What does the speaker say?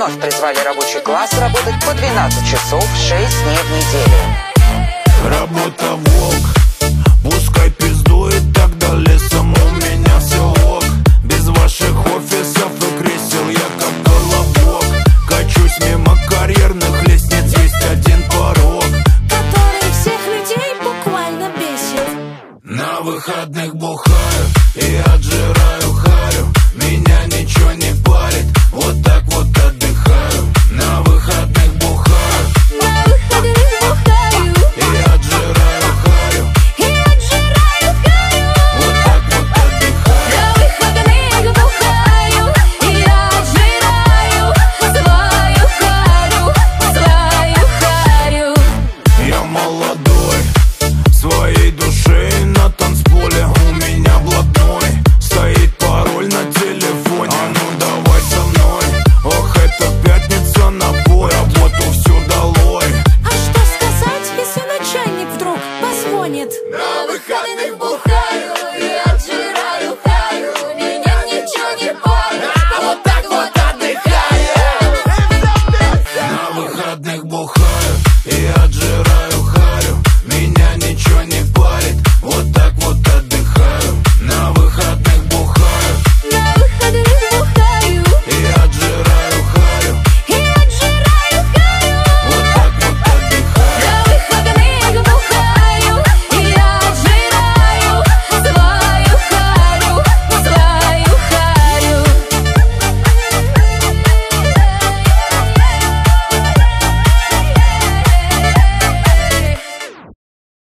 вновь призвали рабочий класс работать по 12 часов 6 дней в неделю. Работа волк, пускай пиздует, тогда лесом у меня все ок. Без ваших офисов и кресел я как колобок. Качусь мимо карьерных лестниц, есть один порог, который всех людей буквально бесит. на выходные